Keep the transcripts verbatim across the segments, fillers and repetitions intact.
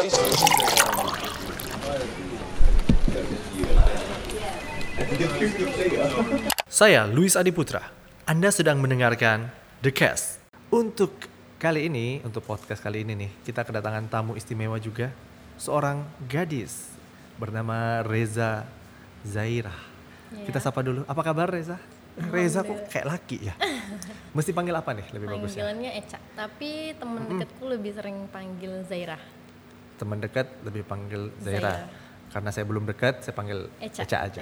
Saya Luis Adiputra. Anda sedang mendengarkan The Cast. Untuk kali ini, untuk podcast kali ini nih, kita kedatangan tamu istimewa juga, seorang gadis bernama Reza Zairah. Yeah. Kita sapa dulu. Apa kabar Reza? Reza kok kayak laki ya? Mesti panggil apa nih lebih bagusnya? Panggilannya Eca, tapi temen Mm-mm. deketku lebih sering panggil Zairah. Teman dekat lebih panggil Zairah. Zairah. Karena saya belum dekat, saya panggil Eca, Eca. aja.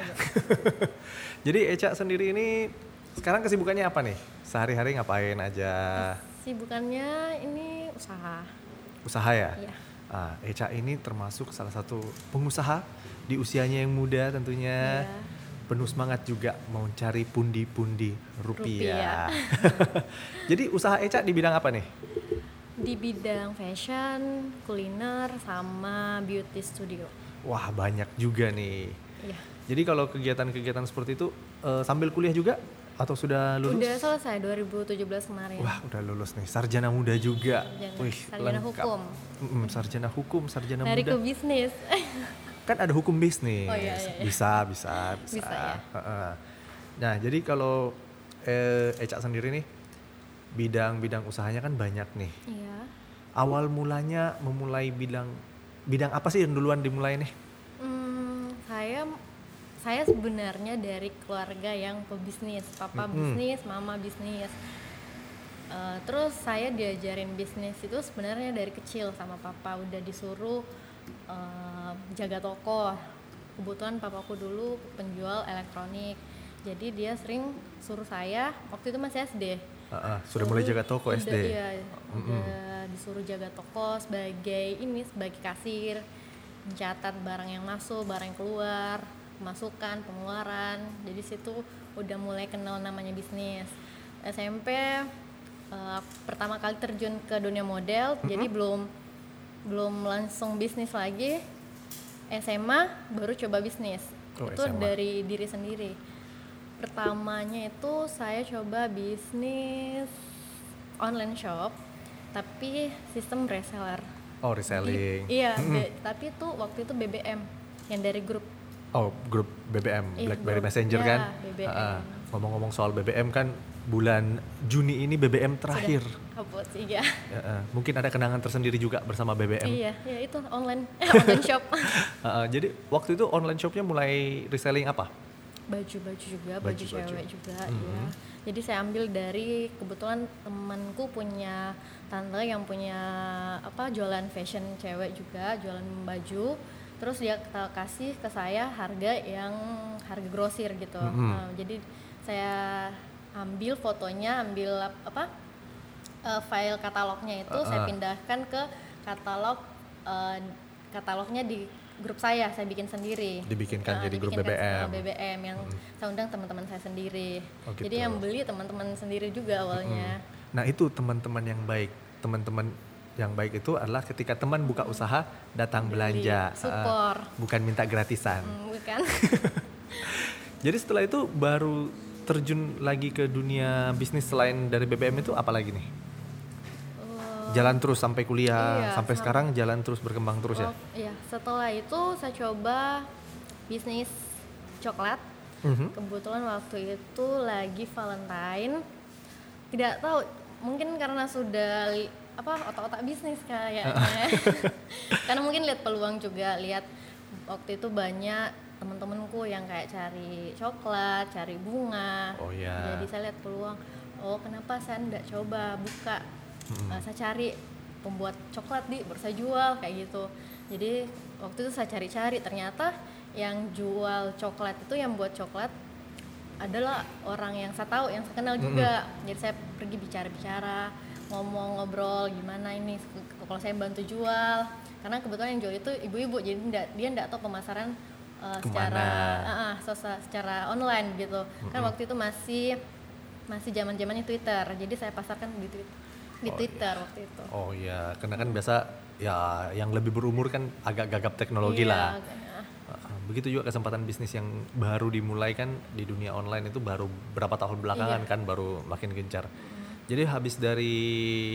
Jadi Eca sendiri ini sekarang kesibukannya apa nih? Sehari-hari ngapain aja? Sibukannya ini usaha. Usaha ya? Iya. Ah, Eca ini termasuk salah satu pengusaha di usianya yang muda tentunya. Iya. Penuh semangat juga mau cari pundi-pundi rupiah. Rupiah. Jadi usaha Eca di bidang apa nih? Di bidang fashion, kuliner, sama beauty studio. Wah banyak juga nih. Iya. Jadi kalau kegiatan-kegiatan seperti itu eh, sambil kuliah juga atau sudah lulus? Udah selesai dua ribu tujuh belas kemarin. Wah udah lulus nih, sarjana muda juga. Sarjana- Wih, sarjana lengkap. hukum. Mm-mm, sarjana hukum, sarjana Lari muda. ke bisnis. Kan ada hukum bisnis. Oh, iya, iya, iya. Bisa, bisa, bisa. Bisa, ya. Heeh. Nah, jadi kalau eh, Eca sendiri nih, bidang-bidang usahanya kan banyak nih. Iya. Awal mulanya memulai bidang bidang apa sih yang duluan dimulai nih? Hmm, saya saya sebenarnya dari keluarga yang pebisnis, papa Mm-mm. bisnis, mama bisnis. Eh, terus saya diajarin bisnis itu sebenarnya dari kecil sama papa, udah disuruh eh, jaga toko. Kebetulan papaku dulu penjual elektronik, jadi dia sering suruh saya, waktu itu masih S D. Heeh, sudah mulai jaga toko udah, S D. Iya, udah disuruh jaga toko sebagai ini, sebagai kasir, mencatat barang yang masuk, barang yang keluar, pemasukan, pengeluaran. Jadi situ udah mulai kenal namanya bisnis. S M P uh, pertama kali terjun ke dunia model, Mm-hmm. jadi belum belum langsung bisnis lagi. S M A baru coba bisnis. Oh, Itu S M A. dari diri sendiri. Pertamanya itu saya coba bisnis online shop, tapi sistem reseller. Oh, reselling. Di- iya, Mm-mm. be- tapi itu waktu itu B B M yang dari grup. Oh, grup B B M, Iya, BlackBerry grup. Messenger Ya, kan? B B M. Heeh. Ngomong-ngomong soal B B M kan bulan Juni ini B B M terakhir. Sudah kaput sih ya. Heeh. Mungkin ada kenangan tersendiri juga bersama B B M. Iya, ya itu online eh, online shop. Heeh, jadi waktu itu online shopnya mulai reselling apa? Baju-baju juga, baju, Baju-baju. cewek juga, Mhm. ya. Jadi saya ambil dari, kebetulan temanku punya tante yang punya apa jualan fashion cewek juga, jualan baju. Terus dia kita kasih ke saya harga yang harga grosir gitu. Mhm. Nah, jadi saya ambil fotonya, ambil ap- apa eh, file katalognya itu saya Uh-uh. pindahkan ke katalog eh, katalognya di grup saya, saya bikin sendiri. Dibikinkan Nah, jadi grup dibikinkan B B M. sama B B M yang saya undang teman-teman saya sendiri. Oh, gitu. Jadi yang beli teman-teman sendiri juga awalnya. Nah itu teman-teman yang baik, teman-teman yang baik itu adalah ketika teman buka usaha datang Beli, belanja, support. uh, bukan minta gratisan. Hmm, bukan. Jadi setelah itu baru terjun lagi ke dunia bisnis selain dari B B M itu apa lagi nih? Oh, Jalan terus sampai kuliah, Iya, sampai sam- sekarang jalan terus berkembang terus ya? oh, iya, setelah itu saya coba bisnis coklat. Mhm. Kebetulan waktu itu lagi Valentine. Tidak tahu, mungkin karena sudah li- apa otak-otak bisnis kayaknya. Karena mungkin lihat peluang juga, lihat waktu itu banyak teman-temanku yang kayak cari coklat, cari bunga. Oh iya. Jadi saya lihat peluang. Oh, kenapa saya enggak coba buka? Mm-mm. Uh, saya cari pembuat coklat di baru saya jual kayak gitu. Jadi waktu itu saya cari-cari, ternyata yang jual coklat itu, yang buat coklat adalah orang yang saya tahu, yang saya kenal juga. Jadi saya pergi bicara-bicara, ngomong, ngobrol gimana ini kalau saya bantu jual, karena kebetulan yang jual itu ibu-ibu, jadi enggak, dia enggak tahu pemasaran uh, secara uh, uh, sosa- secara online gitu. Kan waktu itu masih masih zaman-zamannya Twitter, jadi saya pasarkan di Twitter di Oh, Twitter waktu itu. Oh iya, karena kan biasa ya yang lebih berumur kan agak gagap teknologi Iya, lah. agak- Uh, Begitu juga kesempatan bisnis yang baru dimulai kan di dunia online itu baru berapa tahun belakangan Iya. kan baru makin gencar. Jadi habis dari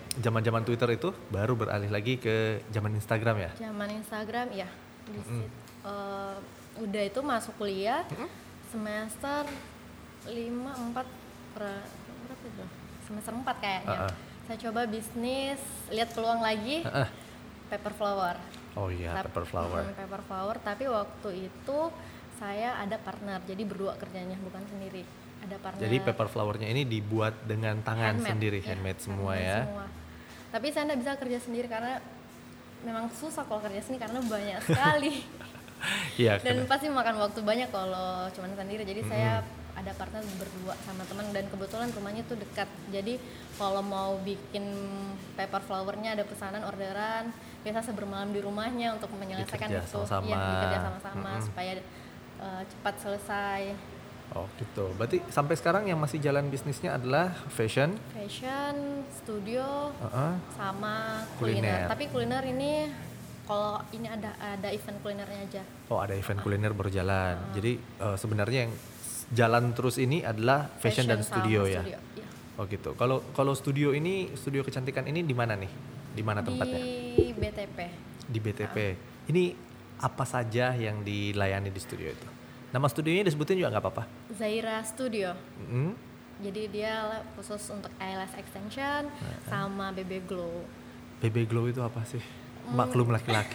zaman-zaman Twitter itu baru beralih lagi ke zaman Instagram ya? Zaman Instagram ya. Di Mm-mm. sit- eh, udah itu masuk kuliah semester lima empat per- berapa itu? Semester empat kayaknya. Uh-uh. Saya coba bisnis, lihat peluang lagi Uh-uh. paper flower. Oh iya, Tap- paper flower. mm, paper flower, tapi waktu itu saya ada partner, jadi berdua kerjanya, bukan sendiri. Ada partner. Jadi paper flowernya ini dibuat dengan tangan handmade, sendiri, ya, handmade semua handmade ya. semua. Tapi saya nggak bisa kerja sendiri karena memang susah kalau kerja sendiri karena banyak sekali. Iya. Dan kena- pasti makan waktu banyak kalau cuman sendiri. Jadi saya ada partner berdua sama teman dan kebetulan rumahnya tuh dekat. Jadi kalau mau bikin paper flowernya ada pesanan orderan, biasa saya bermalam di rumahnya untuk menyelesaikan Bekerja itu. sama-sama. Iya, bekerja sama-sama Mm-mm. supaya eh, cepat selesai. Oh gitu. Berarti sampai sekarang yang masih jalan bisnisnya adalah fashion. Fashion, studio, Uh-uh. sama Kuliner. kuliner. Tapi kuliner ini kalau ini ada ada event kulinernya aja. Oh ada event kuliner berjalan. Jadi eh, sebenarnya yang s- jalan terus ini adalah fashion, dan sama studio ya. studio, iya. Oh gitu. Kalau kalau studio ini, studio kecantikan ini di mana nih? Di mana tempatnya? Di B T P. Di B T P. Ini apa saja yang dilayani di studio itu? Nama studionya disebutin juga nggak apa-apa. Zaira Studio. Mm. Jadi dia la- khusus untuk eyelash extension sama B B glow. B B glow itu apa sih? Hmm. Maklum laki-laki.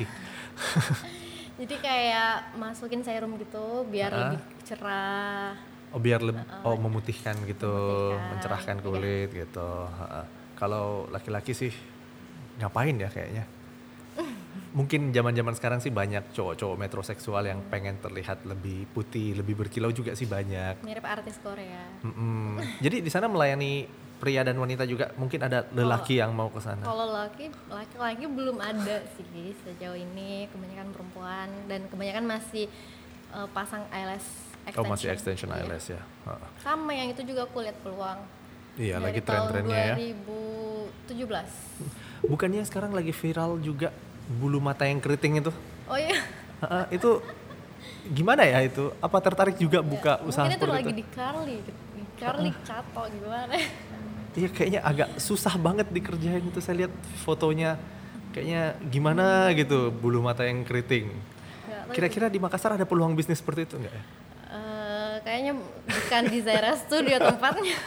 Jadi kayak masukin serum gitu biar Ah. lebih cerah. Oh biar lebih oh memutihkan gitu, Memutihkan, mencerahkan iya. kulit gitu. Ha-ha. Kalau laki-laki sih ngapain ya kayaknya? Mungkin zaman-zaman sekarang sih banyak cowok-cowok metroseksual yang pengen terlihat lebih putih, lebih berkilau juga sih banyak. Mirip artis Korea. Mm-mm. Jadi di sana melayani pria dan wanita juga, mungkin ada lelaki yang mau ke sana. Kalau laki laki-laki belum ada sih sejauh ini, kebanyakan perempuan dan kebanyakan masih eh, pasang eyelash extension. Oh masih extension Iya. eyelash ya. Ha. Sama yang itu juga aku lihat peluang. Iya Dari lagi tahun tren-trennya ya. dua ribu tujuh belas. Bukannya sekarang lagi viral juga bulu mata yang keriting itu? Oh iya. Ha-ha, itu gimana ya itu? Apa tertarik juga buka usaha Mungkin itu seperti lagi itu? di curly, di curly cato gimana? Iya kayaknya agak susah banget dikerjain itu, saya lihat fotonya kayaknya gimana gitu bulu mata yang keriting. Nggak tahu Kira-kira di Makassar ada peluang bisnis seperti itu nggak ya? Eh, kayaknya bukan di Zaira Studio tempatnya.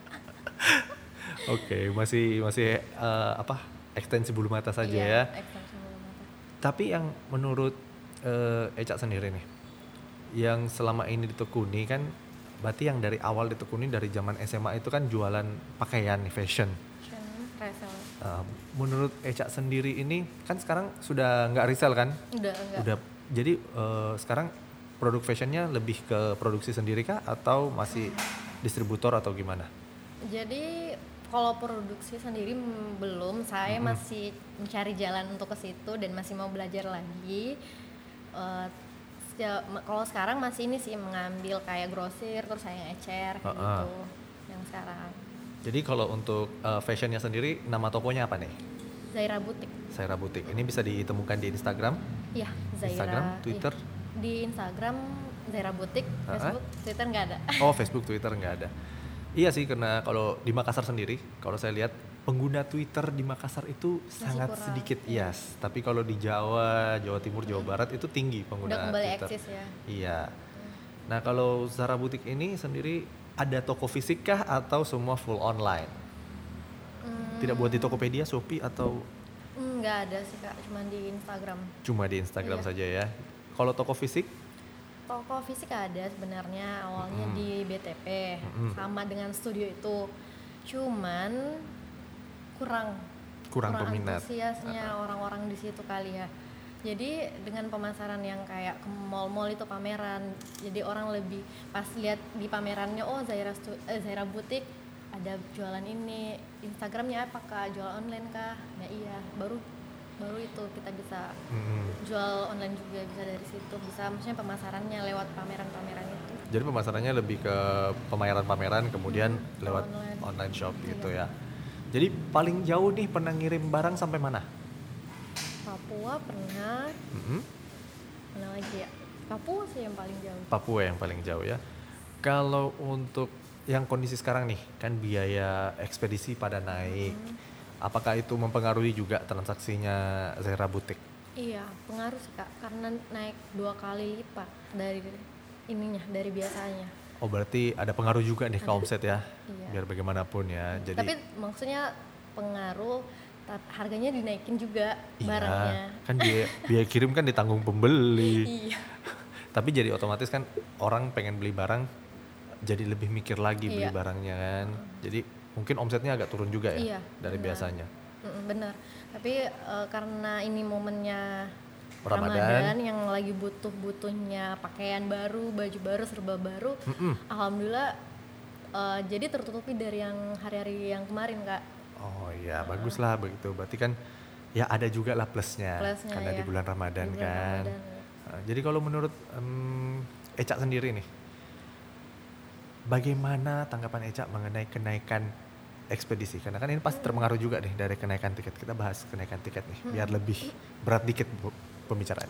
Oke, masih masih eh, apa ekstensi bulu mata saja Iya, ya. extension bulu mata. Tapi yang menurut eh, Eca sendiri nih, yang selama ini ditekuni kan, berarti yang dari awal ditekuni dari zaman S M A itu kan jualan pakaian nih, fashion. Fashion, resell. Eh, menurut Eca sendiri ini kan sekarang sudah nggak resell kan? Udah enggak. Udah. Jadi eh, sekarang produk fashionnya lebih ke produksi sendiri kah atau masih distributor atau gimana? Jadi kalau produksi sendiri mm, belum, saya Mm-mm. masih mencari jalan untuk ke situ dan masih mau belajar lagi. Eh, sejauh- ma- kalau sekarang masih ini sih mengambil kayak grosir terus saya ecer kayak Ha-ha. gitu yang sekarang. Jadi kalau untuk eh, fashionnya sendiri nama tokonya apa nih? Zaira Butik. Zaira Butik. Ini bisa ditemukan di Instagram, Iya, Zaira. Instagram, iya. Twitter. Di Instagram Zaira Butik, Ha-ha. Facebook, Twitter nggak ada. Oh, Facebook, Twitter nggak ada. Iya sih, karena kalau di Makassar sendiri, kalau saya lihat pengguna Twitter di Makassar itu sangat kurang, sedikit, iya. yes. Tapi kalau di Jawa, Jawa Timur, Jawa Barat itu tinggi Udah pengguna kembali Twitter. eksis ya. Iya. Nah, kalau Zara Butik ini sendiri ada toko fisik kah atau semua full online? Hmm, Tidak buat di Tokopedia, Shopee atau hmm, nggak ada sih kak, cuma di Instagram. cuma di Instagram Iya. saja ya? Kalau toko fisik? Toko fisik ada sebenarnya awalnya Mm-mm. di B T P Mm-mm. sama dengan studio itu, cuman kurang Kurang peminat. antusiasnya orang-orang di situ kali ya. Jadi dengan pemasaran yang kayak ke mall-mall itu pameran, jadi orang lebih pas lihat di pamerannya, oh Zaira Stu- eh, Zaira Butik ada jualan ini, Instagramnya apa kak, jual online kah? Nah iya, baru baru itu kita bisa Mm-mm. jual online juga, bisa dari situ, bisa maksudnya pemasarannya lewat pameran-pameran itu. Jadi pemasarannya lebih ke pameran-pameran, kemudian Hmm, lewat online. online shop gitu Iya. ya. Jadi paling jauh nih pernah ngirim barang sampai mana? Papua pernah, Mm-mm. mana lagi ya? Papua sih yang paling jauh. Papua yang paling jauh ya. Kalau untuk yang kondisi sekarang nih, kan biaya ekspedisi pada naik. Hmm. Apakah itu mempengaruhi juga transaksinya Zahira Butik? Iya, pengaruh sih Kak, karena naik dua kali lipat dari ininya, dari biasanya. Oh berarti ada pengaruh juga nih ke Ada. omset ya, Iya. biar bagaimanapun ya. Jadi Tapi maksudnya pengaruh, ta- harganya dinaikin juga iya, barangnya. kan biaya, biaya kirim kan ditanggung pembeli. Iya. Tapi jadi otomatis kan orang pengen beli barang jadi lebih mikir lagi beli Iya. barangnya kan. Jadi mungkin omsetnya agak turun juga ya Iya, dari benar. biasanya. Mm-mm, benar. Tapi eh, karena ini momennya Ramadan. Ramadan yang lagi butuh-butuhnya pakaian baru, baju baru, serba baru, Mm-mm. alhamdulillah eh, jadi tertutupi dari yang hari-hari yang kemarin Kak. Oh iya, bagus lah begitu. Berarti kan ya ada juga lah plusnya, Plusnya, karena ya. di bulan Ramadan Di bulan kan. Ramadan, ya. Nah, jadi kalau menurut em, Eca sendiri nih, bagaimana tanggapan Eca mengenai kenaikan ekspedisi? Karena kan ini pasti terpengaruh juga nih dari kenaikan tiket. Kita bahas kenaikan tiket nih, biar lebih berat dikit bu, pembicaraan.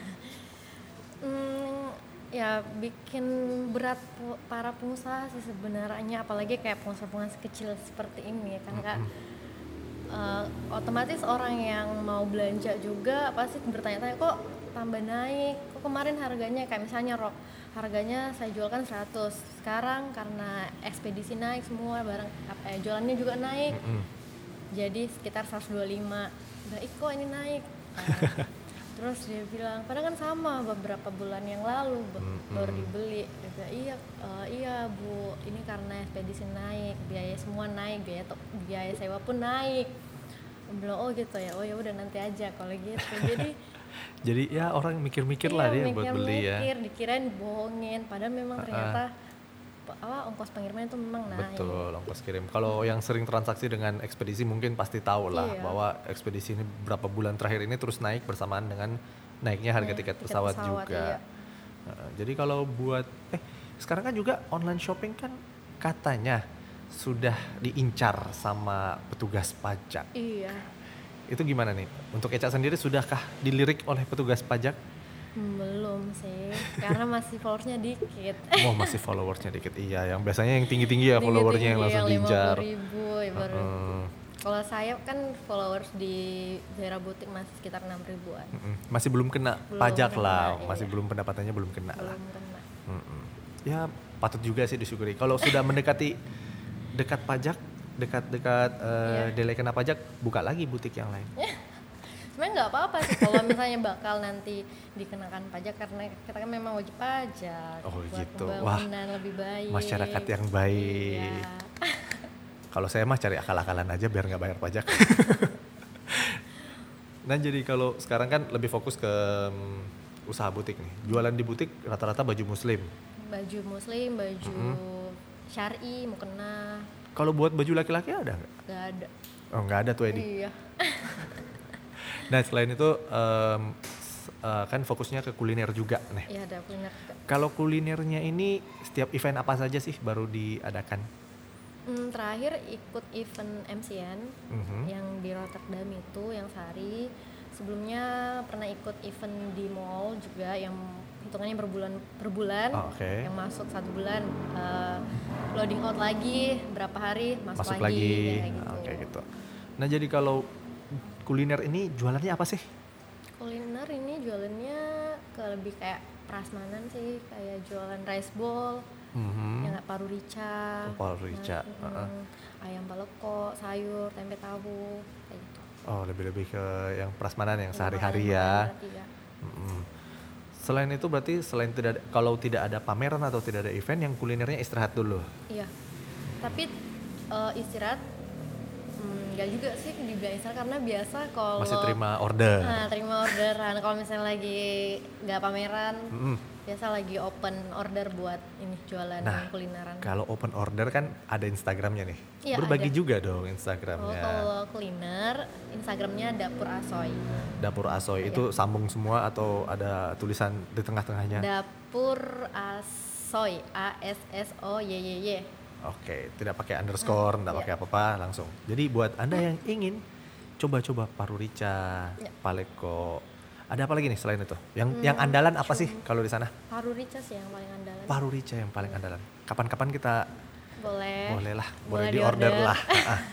Hmm, ya bikin berat pu- para pengusaha sih sebenarnya, apalagi kayak pengusaha-pengusaha kecil seperti ini ya kan Kak. Eh, otomatis orang yang mau belanja juga pasti bertanya-tanya, kok tambah naik, kok kemarin harganya kayak misalnya rok harganya saya jualkan seratus, sekarang karena ekspedisi naik semua barang apa ya, jualannya juga naik, Mm-mm. jadi sekitar seratus dua puluh lima. Udah, ih kok ini naik. Nah, terus dia bilang, padahal kan sama beberapa bulan yang lalu b- Mm-mm. baru dibeli. Dia bilang, iya eh, iya Bu, ini karena ekspedisi naik, biaya semua naik, biaya to- biaya sewa pun naik. Dia bilang, oh gitu ya, oh ya udah nanti aja kalau gitu. Jadi Jadi ya orang mikir-mikir lah dia iya, buat beli ya. mikir-mikir, dikirain bohongin, padahal memang ternyata pe- apa ongkos pengiriman itu memang naik. Betul, ongkos kirim. Kalau yang sering transaksi dengan ekspedisi mungkin pasti tahu lah Iya. bahwa ekspedisi ini beberapa bulan terakhir ini terus naik bersamaan dengan naiknya harga Naik tiket tiket pesawat, pesawat, juga. iya. Nah, jadi kalau buat eh sekarang kan juga online shopping kan katanya sudah diincar sama petugas pajak. Iya. Itu gimana nih? Untuk Eca sendiri sudahkah dilirik oleh petugas pajak? Hmm, belum sih, karena masih followersnya dikit. Oh masih followersnya dikit. Iya, yang biasanya yang tinggi-tinggi ya followersnya yang langsung diincar. lima puluh ribu ya baru. Heeh. Kalau saya kan followers di Zahira Butik masih sekitar enam ribuan. Mm-mm. Masih belum kena Belum pajak kena, lah, iya. masih belum pendapatannya belum kena lah. Belum kena. Mm-mm. Ya patut juga sih disyukuri. Kalau sudah mendekati dekat pajak, dekat-dekat uh, Iya. delay kena pajak, buka lagi butik yang lain. Sebenarnya nggak apa-apa sih kalau misalnya bakal nanti dikenakan pajak, karena kita kan memang wajib pajak. Oh, buat gitu. Wah, pembangunan lebih baik. Masyarakat yang baik. Iya. Kalau saya mah cari akal-akalan aja biar nggak bayar pajak. Nah jadi kalau sekarang kan lebih fokus ke mm, usaha butik nih. Jualan di butik rata-rata baju muslim. Baju muslim, baju syar'i, mukena, Kalau buat baju laki-laki ada nggak? nggak ada. Oh nggak ada tuh Edi. Iya. Nah selain itu em, s- eh, kan fokusnya ke kuliner juga nih. Iya ada kuliner juga. Kalau kulinernya ini setiap event apa saja sih baru diadakan? Hmm, terakhir ikut event M C N Mhm. yang di Rotterdam itu, yang sehari. Sebelumnya pernah ikut event di mall juga yang hitungannya berbulan per bulan, Oh, oke. yang masuk satu bulan eh, loading out lagi berapa hari masuk, Masuk lagi, lagi. kayak gitu. Oke gitu. Nah jadi kalau kuliner ini jualannya apa sih? Kuliner ini jualannya ke lebih kayak prasmanan sih, kayak jualan rice bowl, Mhm. yang nggak paru rica, Oh, paru rica, nah, heeh. mm, ayam baleko, sayur, tempe tahu, kayak gitu. Oh lebih-lebih ke yang prasmanan yang Yang sehari-hari makanan ya. berarti ya. Mm-mm. Selain itu berarti selain tidak ada- kalau tidak ada pameran atau tidak ada event yang kulinernya istirahat dulu. Iya. Tapi eh, istirahat hmm, nggak juga sih dibilang istirahat, karena biasa kalau Masih terima order. Nah, terima orderan. Kalau misalnya lagi nggak pameran, Mm-mm. biasa lagi open order buat ini jualan Nah, kulineran. Kalau open order kan ada Instagramnya nih. Iya, Berbagi ada. juga dong Oh, Instagramnya. kalau kuliner, Instagramnya Dapur Asoy. Dapur Asoy Iya. itu sambung semua atau ada tulisan di tengah-tengahnya? Dapur Asoy, A S S O Y Y Y. Oke, tidak pakai underscore, tidak iya. pakai apa-apa, langsung. Jadi buat Anda yang ingin coba-coba paru rica, Iya. paleko, ada apa lagi nih selain itu? Yang Hmm, yang andalan apa cuma- sih kalau di sana? Paru rica sih yang paling andalan. Paru rica yang paling andalan. Kapan-kapan kita Boleh. boleh lah, boleh, Boleh di order diorder. lah. Ah,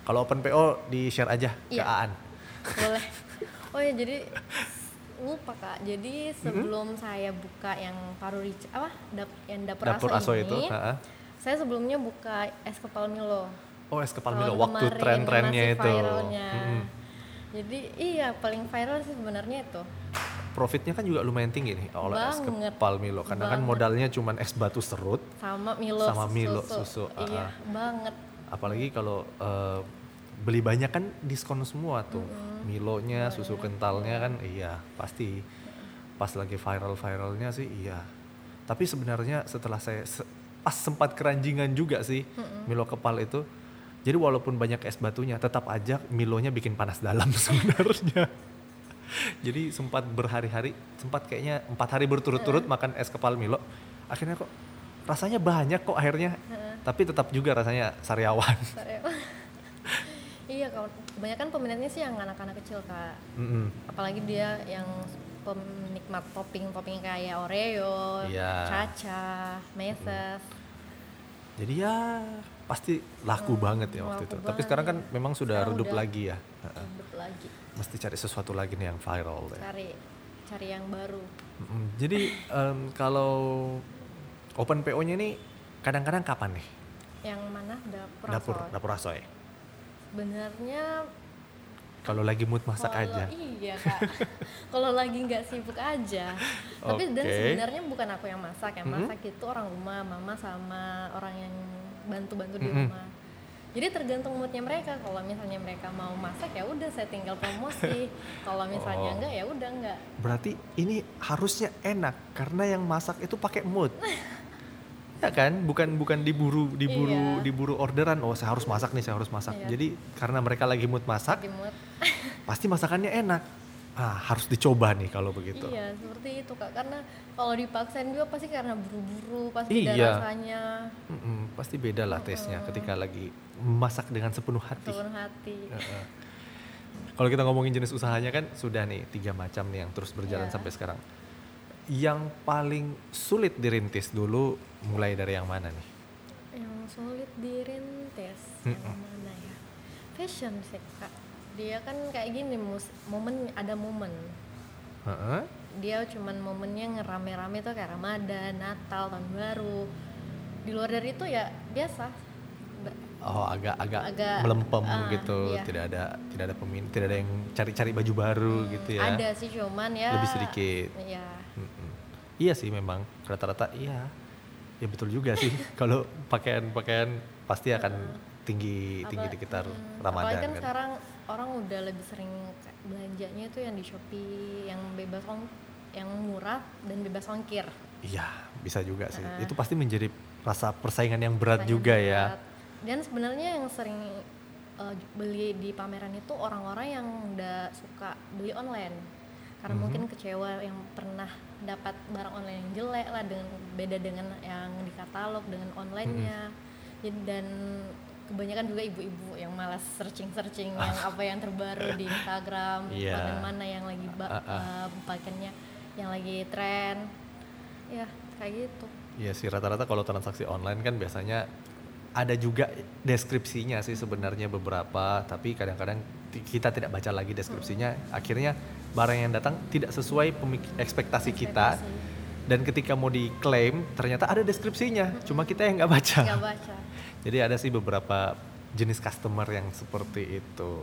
Kalau open P O di share aja ke Iya. Aan. Boleh. Oh ya, jadi lupa Kak. Jadi sebelum mm-hmm. saya buka yang Paru Rica, apa? Dap, yang dapur, dapur aso, aso ini, itu, ha-ha. Saya sebelumnya buka es kepal Milo. Oh, es kepal Milo waktu tren-trennya itu. Mm-hmm. Jadi iya, paling viral sih sebenarnya itu. Profitnya kan juga lumayan tinggi nih oleh es kepal Milo, karena banget. Kan modalnya cuma es batu serut sama Milo sama susu. Milo susu. Iya, uh-uh. banget. Apalagi kalau uh, beli banyak kan diskon semua tuh. Mm-hmm. Milonya, oh, susu iya. kentalnya kan iya, pasti. Pas lagi viral-viralnya sih iya. Tapi sebenarnya setelah saya se- pas sempat keranjingan juga sih mm-hmm. Milo kepal itu. Jadi walaupun banyak es batunya, tetap aja Milonya bikin panas dalam sebenarnya. Jadi sempat berhari-hari, sempat kayaknya empat hari berturut-turut uh. makan es kepal Milo. Akhirnya kok rasanya banyak kok akhirnya, uh. tapi tetap juga rasanya sariawan. Sariawan. Iya, kebanyakan peminatnya sih yang anak-anak kecil Kak. Mm-hmm. Apalagi dia yang penikmat topping-topping kayak Oreo, yeah. Caca, Meses. Mm. Jadi ya pasti laku hmm, banget ya waktu itu. Tapi sekarang kan ya. Memang sudah sekarang redup udah lagi ya. Redup lagi. Mesti cari sesuatu lagi nih yang viral. Cari, ya. cari yang baru. Mm-hmm. Jadi um, kalau open P O-nya nih kadang-kadang kapan nih? Yang mana? Dapur Dapur, Asoy. dapur Asoy. Sebenarnya kalau lagi mood masak kalo, aja. Iya Kak. Kalau lagi nggak sibuk aja. Tapi okay. Dan sebenarnya bukan aku yang masak, yang mm-hmm. masak itu orang rumah, mama sama orang yang bantu-bantu di mm-hmm. rumah. Jadi tergantung moodnya mereka. Kalau misalnya mereka mau masak ya udah saya tinggal promosi. Kalau misalnya oh. enggak ya udah enggak. Berarti ini harusnya enak karena yang masak itu pakai mood. Ya kan, bukan bukan diburu diburu iya. diburu orderan. Oh, saya harus masak nih, saya harus masak. Iya. Jadi karena mereka lagi mood masak, lagi mood. Pasti masakannya enak. Ah, harus dicoba nih kalau begitu. Iya, seperti itu Kak. Karena kalau dipaksain juga pasti karena buru-buru, pasti iya. beda rasanya. Mm-mm, pasti beda lah Mm-mm. tesnya ketika lagi masak dengan sepenuh hati. Sepenuh hati. Uh-uh. Kalau kita ngomongin jenis usahanya kan sudah nih tiga macam nih yang terus berjalan yeah. sampai sekarang. Yang paling sulit dirintis dulu mulai dari yang mana nih? Yang sulit dirintis Mm-mm. yang mana ya? Fashion sih Kak. Dia kan kayak gini, mus- momen ada momen. Uh-huh. Dia cuman momennya ngerame-rame tuh kayak Ramadan, Natal, Tahun Baru. Di luar dari itu ya biasa. Oh, agak agak, agak melempem uh, gitu, iya. tidak ada tidak ada pemin, tidak ada yang cari-cari baju baru hmm, gitu ya. Ada sih cuman ya lebih sedikit. Iya. Mm-mm. Iya sih memang rata-rata iya. Ya betul juga sih. Kalau pakaian-pakaian pasti akan uh, tinggi apa, tinggi di sekitar hmm, Ramadan apalagi kan, kan. Sekarang orang udah lebih sering belanjanya itu yang di Shopee, yang bebas ong, yang murah dan bebas ongkir. Iya, bisa juga sih. Uh, itu pasti menjadi rasa persaingan yang berat juga berat. Ya. Dan sebenarnya yang sering uh, beli di pameran itu orang-orang yang udah suka beli online. Karena mm-hmm. mungkin kecewa yang pernah dapat barang online yang jelek lah, dengan beda dengan yang di katalog dengan online-nya. Mm-hmm. Jadi dan kebanyakan juga ibu-ibu yang malas searching-searching yang apa yang terbaru di Instagram, yeah. pakaian mana yang lagi ba- uh, uh. Uh, pakaiannya yang lagi tren. Ya, kayak gitu. Iya sih, rata-rata kalau transaksi online kan biasanya ada juga deskripsinya sih sebenarnya beberapa, tapi kadang-kadang kita tidak baca lagi deskripsinya, hmm. akhirnya barang yang datang tidak sesuai pemik- ekspektasi, ekspektasi kita, dan ketika mau diklaim ternyata ada deskripsinya, hmm. cuma kita yang nggak baca. Nggak baca. Jadi ada sih beberapa jenis customer yang seperti itu.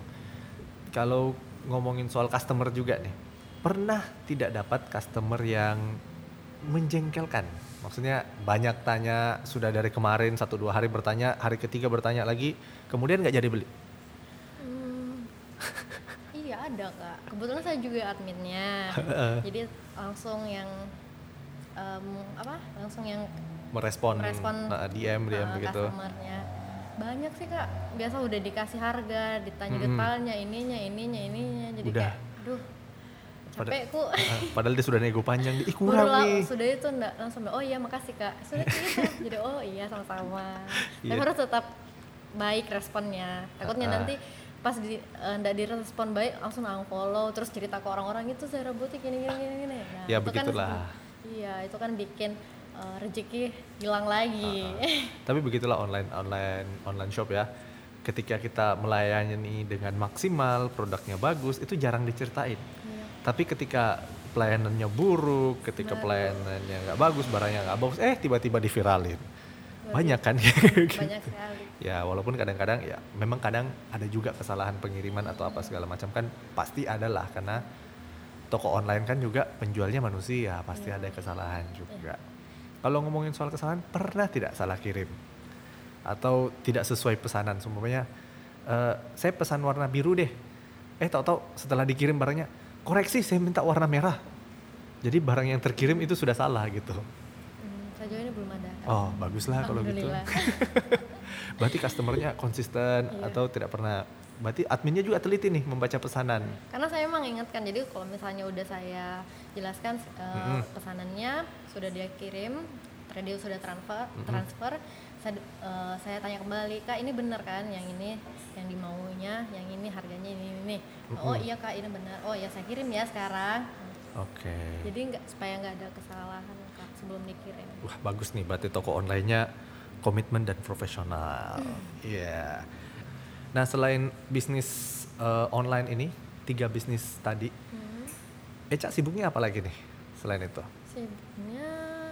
Kalau ngomongin soal customer juga nih, pernah tidak dapat customer yang menjengkelkan? Maksudnya banyak tanya, sudah dari kemarin satu dua hari bertanya, hari ketiga bertanya lagi, kemudian nggak jadi beli? Hmm, iya ada Kak. Kebetulan saya juga adminnya, jadi langsung yang um, apa? Langsung yang merespon, merespon nah, D M D M uh, begitu. Customernya banyak sih Kak. Biasa udah dikasih harga, ditanya hmm. detailnya, ininya, ininya, ininya. Jadi udah. kayak, aduh. Capekku. Padahal dia sudah nego panjang, ih kurang nih. Sudah itu enggak langsung, oh iya makasih Kak. Sudah gitu. Jadi oh iya sama-sama. Tapi yeah. harus tetap baik responnya. Takutnya uh-uh. nanti pas di uh, enggak direspon baik langsung unfollow terus cerita ke orang-orang itu saya rebutin gini gini gini gini. Nah, ya itu begitulah. Kan, iya, itu kan bikin uh, rezeki hilang lagi. Uh-uh. Tapi begitulah online online online shop ya. ketika kita melayani dengan maksimal, produknya bagus, itu jarang diceritain. Iya. Tapi ketika pelayanannya buruk, ketika Baru. pelayanannya nggak bagus, barangnya nggak bagus, eh tiba-tiba diviralin. Waduh, Banyak kan? banyak sekali. Ya walaupun kadang-kadang ya memang kadang ada juga kesalahan pengiriman atau apa segala macam kan pasti ada lah, karena toko online kan juga penjualnya manusia, pasti Iya. ada kesalahan juga. Kalau ngomongin soal kesalahan, pernah tidak salah kirim atau tidak sesuai pesanan? Semuanya eh, saya pesan warna biru deh, eh tahu-tahu setelah dikirim barangnya koreksi saya minta warna merah, jadi barang yang terkirim itu sudah salah gitu. Hmm, sejauh ini belum ada. Oh baguslah kalau gitu. Alhamdulillah. Berarti customernya konsisten. Iya. Atau tidak pernah, berarti adminnya juga teliti nih membaca pesanan. Karena saya memang ingatkan, jadi kalau misalnya udah saya jelaskan uh, Mm-mm. pesanannya sudah dia kirim, radio sudah transfer, Mm-mm. transfer, saya, uh, saya tanya kembali, Kak ini benar kan yang ini yang dimaunya, yang ini harganya ini ini. Oh Mm-mm. iya Kak ini benar. Oh ya saya kirim ya sekarang. Oke. Jadi nggak, supaya nggak ada kesalahan Kak sebelum dikirim. Wah bagus nih, berarti toko online-nya komitmen dan profesional. Iya. Nah selain bisnis uh, online ini, tiga bisnis tadi, Hmm. Eca sibuknya apa lagi nih selain itu? Sibuknya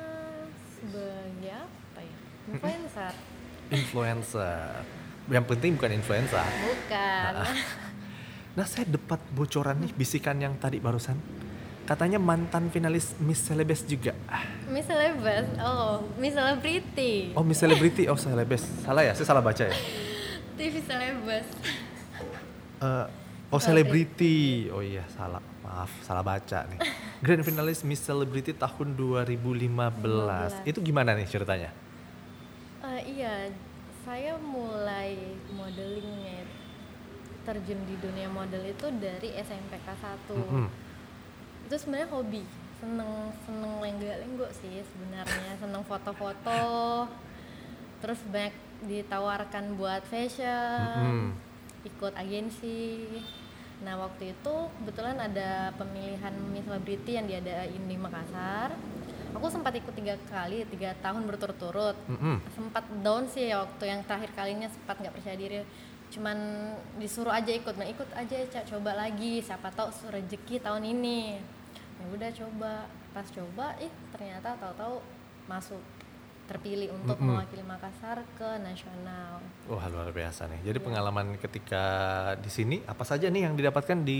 sebagai apa ya? Influencer. Influencer. Yang penting bukan influencer. Bukan. Nah saya dapat bocoran nih, bisikan yang tadi barusan. Katanya mantan finalis Miss Celebes juga. Miss Celebes, oh Miss Celebrity. Oh Miss Celebrity, oh Celebes. Salah ya, saya salah baca ya. T V Celebes. Eh, oh Celebrity, oh iya salah, maaf salah baca nih. Grand Finalis Miss Celebrity tahun dua ribu lima belas. Itu gimana nih ceritanya? Uh, iya, saya mulai modelingnya, terjun di dunia model itu dari S M P kelas satu. Mm-mm. Itu sebenarnya hobi, seneng seneng lenggak-lenggok sih sebenarnya, seneng foto-foto, terus banyak ditawarkan buat fashion, Mm-mm. ikut agensi. Nah waktu itu kebetulan ada pemilihan Miss Celebrity yang diadain di Makassar. Aku sempat ikut tiga kali, tiga tahun berturut-turut. Mm-mm. Sempat down sih ya waktu yang terakhir kalinya, sempat nggak percaya diri. Cuman disuruh aja ikut, nah ikut aja Cak, coba lagi, siapa tahu rezeki tahun ini. Ya udah coba, pas coba, ih ternyata tahu-tahu masuk, terpilih untuk Mm-mm. mewakili Makassar ke nasional. Wah luar biasa nih. Jadi Iya. pengalaman ketika di sini apa saja nih yang didapatkan di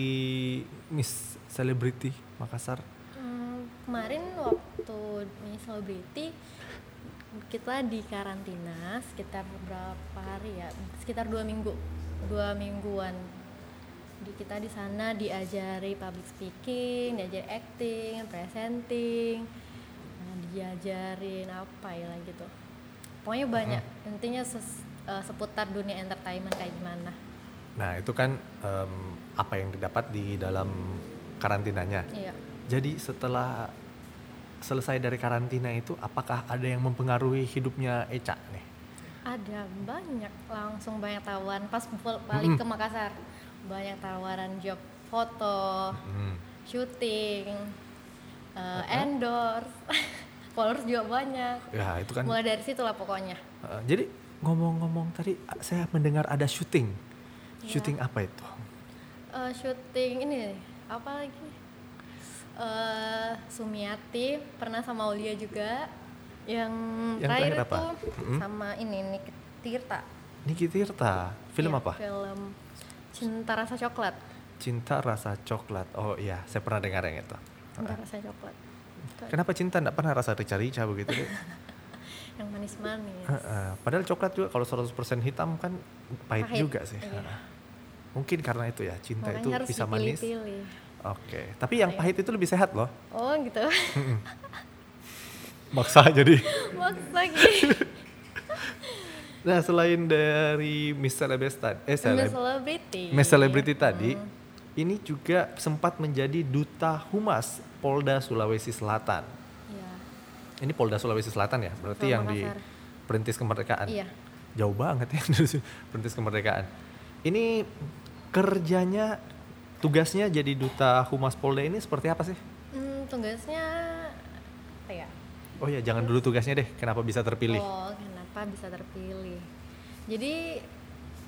Miss Celebrity Makassar? Hmm, kemarin waktu Miss Celebrity kita di karantina sekitar berapa hari ya? Sekitar dua minggu, dua mingguan. Di kita di sana diajari public speaking, diajari acting, presenting, nah, diajarin apa ya lagi gitu. Pokoknya banyak. Intinya ses- uh, seputar dunia entertainment kayak gimana. Nah itu kan em, apa yang didapat di dalam karantinanya. Iya. Jadi setelah selesai dari karantina itu, apakah ada yang mempengaruhi hidupnya Eca nih? Ada banyak, langsung banyak tawaran pas bal- balik Mm-mm. ke Makassar. Banyak tawaran job foto, Hmm. syuting, uh, endorse, followers juga banyak. Ya itu kan. Mulai dari situ lah pokoknya. Uh, jadi ngomong-ngomong tadi saya mendengar ada syuting. Iya. Syuting apa itu? Uh, syuting ini apa lagi? Uh, Sumiati pernah sama Aulia juga. Yang, Yang terakhir terakhir apa? itu Mm-mm. sama ini Niki Tirta. Niki Tirta. Film Iya, apa? Film Cinta Rasa Coklat. Cinta Rasa Coklat. Oh iya, saya pernah dengar yang itu. Cinta Uh, Rasa Coklat. Itu Kenapa cinta enggak pernah rasa rica-rica begitu deh? yang manis-manis. Uh, uh, padahal coklat juga kalau seratus persen hitam kan pahit, Pahit, juga sih. iya. Uh, Mungkin karena itu ya, cinta Makanya itu harus bisa manis. dipilih-pilih. Oke, tapi yang Iya. pahit itu lebih sehat loh. Oh gitu. Maksa jadi. Maksa gitu. Nah selain dari Miss Celebes tadi, eh Miss Celeb, Celebrity. Miss Celebrity tadi, Hmm. ini juga sempat menjadi duta humas Polda Sulawesi Selatan. Iya. Ini Polda Sulawesi Selatan ya, berarti Sama yang di Makassar. Perintis Kemerdekaan. Iya. Jauh banget ya dari sini, Perintis Kemerdekaan. Ini kerjanya, tugasnya jadi duta humas Polda ini seperti apa sih? Hmm, tugasnya apa ya? Oh ya, jangan dulu tugasnya deh. Kenapa bisa terpilih? Oh, kenapa bisa terpilih? Jadi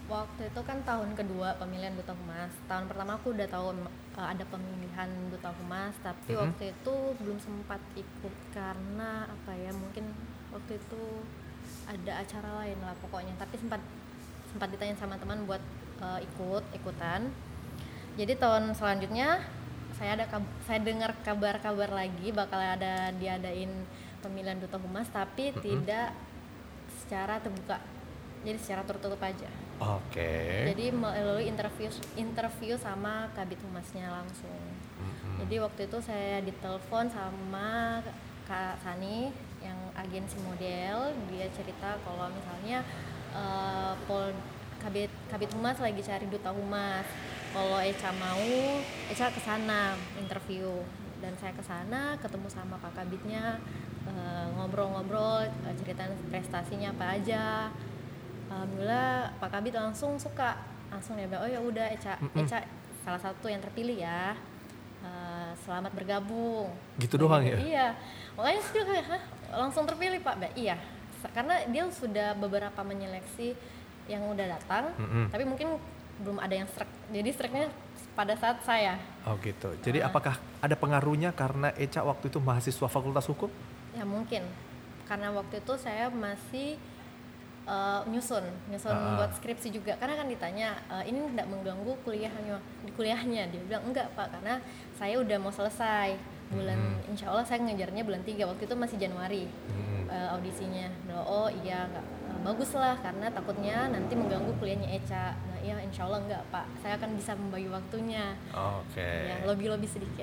Waktu itu kan tahun kedua pemilihan duta humas. Tahun pertama aku udah tahu uh, ada pemilihan duta humas, tapi Mhm. waktu itu belum sempat ikut karena apa ya, mungkin waktu itu ada acara lain lah pokoknya. Tapi sempat sempat ditanya sama teman buat uh, ikut ikutan. Jadi tahun selanjutnya saya ada kab- saya dengar kabar-kabar lagi bakal ada diadain pemilihan duta humas, tapi Mhm. tidak secara terbuka. Jadi secara tertutup aja. Oke. Jadi melalui interview interview sama Kabid Humasnya langsung. Mhm. Jadi waktu itu saya ditelepon sama Kak Sani yang agensi model. Dia cerita kalau misalnya uh, Pol Kabid Kabid Humas lagi cari duta humas. Kalau Echa mau, Echa kesana interview, dan saya kesana ketemu sama Pak Kabidnya, uh, ngobrol-ngobrol, uh, ceritain prestasinya apa aja. Alhamdulillah Pak Kabid langsung suka, langsung dia bilang, oh ya udah Echa, Mm-mm. Echa salah satu yang terpilih ya, uh, selamat bergabung. Gitu doang ya? Iya, makanya saya kayak, hah langsung terpilih Pak? Ba, iya, karena dia sudah beberapa menyeleksi yang udah datang, Mm-mm. tapi mungkin belum ada yang strike, jadi strike-nya pada saat saya. Oh gitu. Jadi Uh. apakah ada pengaruhnya karena Echa waktu itu mahasiswa Fakultas Hukum? Ya mungkin, karena waktu itu saya masih Uh, nyusun, nyusun Uh-uh. buat skripsi juga. Karena kan ditanya, uh, ini tidak mengganggu kuliahnya, di kuliahnya. Dia bilang enggak Pak, karena saya udah mau selesai bulan, Hmm. insya Allah saya ngejarnya bulan tiga. Waktu itu masih Januari Hmm. uh, audisinya. Bilang, oh iya enggak, uh, bagus lah, karena takutnya nanti mengganggu kuliahnya Echa. Nah iya insya Allah enggak Pak, saya akan bisa membagi waktunya. Oke. Ya lobby-lobby sedikit.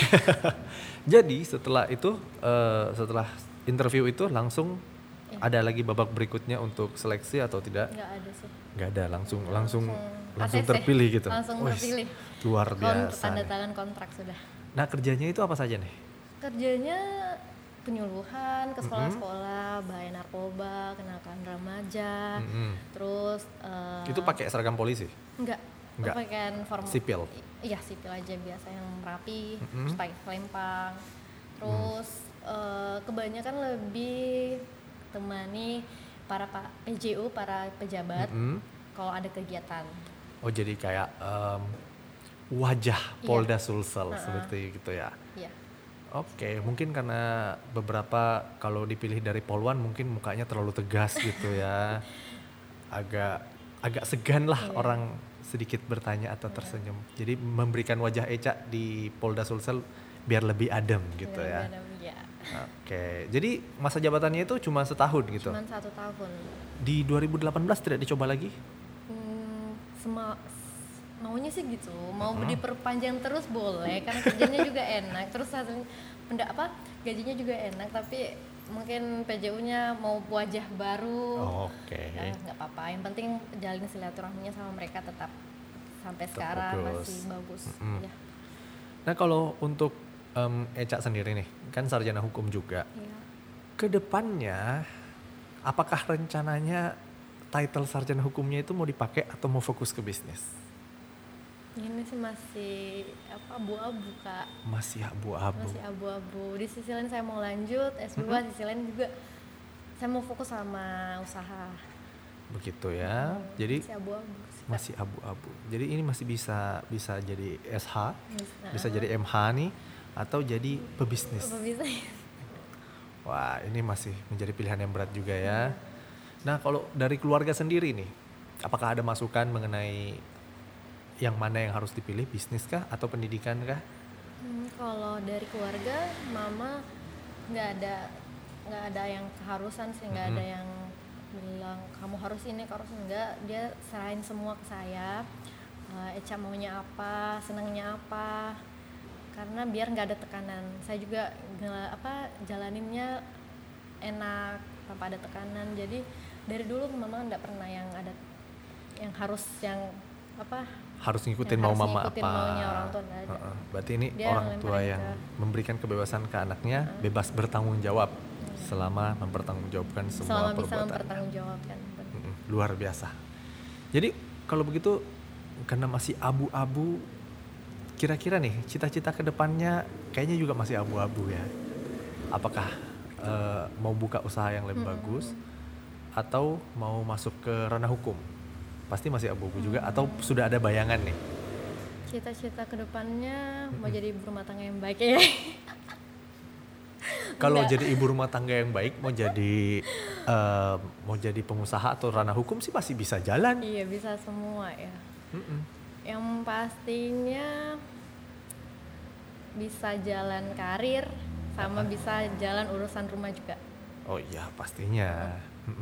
Jadi setelah itu, uh, setelah interview itu langsung Ya. ada lagi babak berikutnya untuk seleksi atau tidak? Enggak ada sih. Nggak ada, langsung langsung Langsung langsung A C C. terpilih gitu. Langsung Wih, terpilih. luar Kont- biasa. tanda nih. tangan kontrak sudah. Nah kerjanya itu apa saja nih? Kerjanya penyuluhan ke sekolah-sekolah, bahaya narkoba, kenalkan remaja, Mm-mm. terus uh, Itu pakai seragam polisi? enggak, Enggak. pakaian formal Sipil? I- iya sipil aja biasa yang rapi, Mm-mm. terus pakai selempang, terus uh, kebanyakan lebih temani para pa- P J U, para pejabat Mm-mm. kalau ada kegiatan. Oh jadi kayak um, wajah Iya. Polda Sulsel Uh-uh. seperti gitu ya? Iya. Oke, mungkin karena beberapa kalau dipilih dari Polwan mungkin mukanya terlalu tegas gitu ya, agak agak segan lah Iya. orang sedikit bertanya atau tersenyum. Jadi memberikan wajah Echa di Polda Sulsel biar lebih adem gitu ya. Kadang-kadang, ya. Oke, jadi masa jabatannya itu cuma setahun gitu. Cuman satu tahun. Di dua ribu delapan belas tidak dicoba lagi? Hmm, sema, maunya sih gitu, mau Hmm. diperpanjang terus boleh, karena kerjanya juga enak, terus hasil pendak apa gajinya juga enak, tapi mungkin P J U-nya mau wajah baru. Oke. Ya, nggak apa-apa, yang penting jalin silaturahminya sama mereka tetap sampai Tetap sekarang bagus. masih bagus. Mm-mm. Ya. Nah kalau untuk em, Echa sendiri nih, kan sarjana hukum juga. Ya. Kedepannya, apakah rencananya title sarjana hukumnya itu mau dipakai atau mau fokus ke bisnis? Ini sih masih apa abu-abu Kak, Masih abu-abu. masih abu-abu. Di sisi lain saya mau lanjut S dua, di sisi lain juga saya mau fokus sama usaha. Begitu ya. Hmm, Jadi masih abu-abu sih, Kak. masih abu-abu. Jadi ini masih bisa bisa jadi S H, Nah, bisa jadi M H nih, atau jadi pebisnis. apa bisa ya? Wah, ini masih menjadi pilihan yang berat juga ya. Nah, kalau dari keluarga sendiri nih, apakah ada masukan mengenai yang mana yang harus dipilih, bisnis kah atau pendidikan kah? Hmm, kalau dari keluarga, mama nggak ada nggak ada yang keharusan sih, nggak ada Mhm. yang bilang kamu harus ini, kamu harus enggak. Dia serahin semua ke saya. Eh, Echa maunya apa, senangnya apa, karena biar nggak ada tekanan. Saya juga nge- apa jalaninnya enak tanpa ada tekanan. Jadi dari dulu mama nggak pernah yang ada yang harus yang apa Harus ngikutin Yang mau harus mama ngikutin apa? maunya orang tua, nggak ada. Heeh. Berarti ini Dia orang tua ngelemparin yang ke- memberikan kebebasan ke anaknya, bebas bertanggung jawab selama mempertanggungjawabkan semua selama bisa perbuatan. mempertanggungjawabkan. Mm-mm, luar biasa. Jadi kalau begitu karena masih abu-abu, kira-kira nih cita-cita kedepannya kayaknya juga masih abu-abu ya. Apakah eh, mau buka usaha yang lebih Mm-mm. bagus atau mau masuk ke ranah hukum? pasti masih abu-abu juga atau sudah ada bayangan nih? Cita-cita kedepannya mau jadi ibu rumah tangga yang baik ya. Kalau Enggak. jadi ibu rumah tangga yang baik, mau jadi eh, mau jadi pengusaha atau ranah hukum sih pasti bisa jalan. Iya bisa semua ya. Mm-mm. Yang pastinya bisa jalan karir sama bisa jalan urusan rumah juga. Oh iya pastinya. Mm-mm.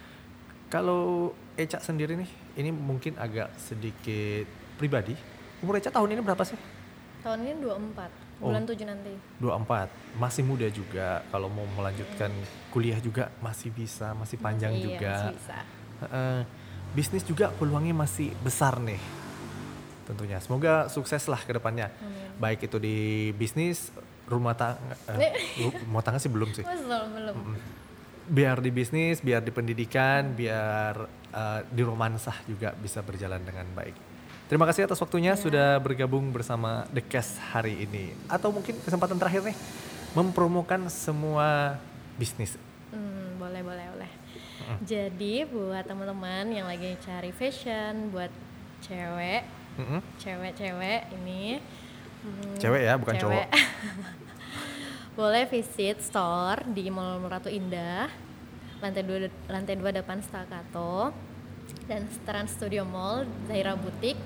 Kalau Eca sendiri nih, ini mungkin agak sedikit pribadi. Umur Eca tahun ini berapa sih? Tahun ini dua puluh empat, Oh. bulan tujuh nanti. dua puluh empat, masih muda juga. Kalau mau melanjutkan kuliah juga masih bisa, masih panjang Iya, juga. masih bisa. Heeh. Bisnis juga peluangnya masih besar nih. Tentunya. Semoga sukses lah ke depannya. Amin. Baik itu di bisnis, rumah tangga, eh, ru- rumah tangga sih belum sih. Masih belum. Biar di bisnis, biar di pendidikan, biar eh, di romansah juga bisa berjalan dengan baik. Terima kasih atas waktunya Ya. sudah bergabung bersama The Cast hari ini. Atau mungkin kesempatan terakhir nih, mempromokan semua bisnis. Hmm, boleh, boleh, boleh. Jadi buat teman-teman yang lagi cari fashion, buat cewek, Mm-mm. cewek-cewek ini, hmm, Cewek ya, bukan cewek. cowok. Boleh visit store di Mall Ratu Indah, lantai dua, lantai dua depan Staccato, dan Trans Studio Mall, Zaira Boutique.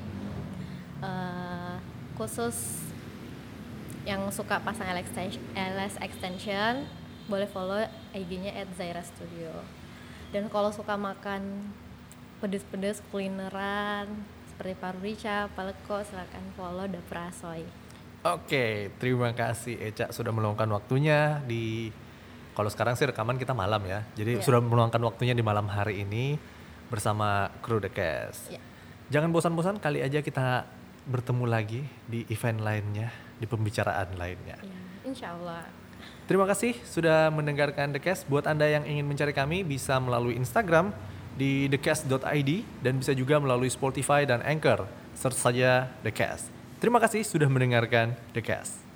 Eh, khusus yang suka pasang L S extension, boleh follow I G-nya at Zaira Studio. Dan kalau suka makan pedes-pedes kulineran seperti paru rica, paleko, silakan follow Dapur Asoy. Oke, terima kasih Eca sudah meluangkan waktunya di, kalau sekarang sih rekaman kita malam ya. Jadi Iya. sudah meluangkan waktunya di malam hari ini bersama kru The Cast. Iya. Jangan bosan-bosan, kali aja kita bertemu lagi di event lainnya, di pembicaraan lainnya. Ya, insya Allah. Terima kasih sudah mendengarkan The Cast. Buat Anda yang ingin mencari kami bisa melalui Instagram di the cast dot i d dan bisa juga melalui Spotify dan Anchor. Search saja The Cast. Terima kasih sudah mendengarkan The Cast.